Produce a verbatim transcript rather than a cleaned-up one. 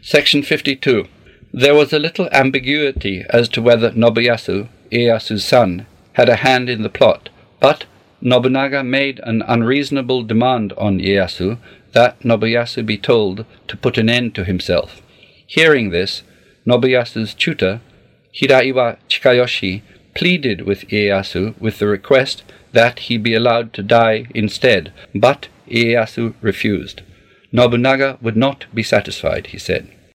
Section fifty-two. There was a little ambiguity as to whether Nobuyasu, Ieyasu's son, had a hand in the plot, but Nobunaga made an unreasonable demand on Ieyasu that Nobuyasu be told to put an end to himself. Hearing this, Nobuyasu's tutor, Hiraiwa Chikayoshi, pleaded with Ieyasu with the request that he be allowed to die instead, but Ieyasu refused. Nobunaga would not be satisfied, he said.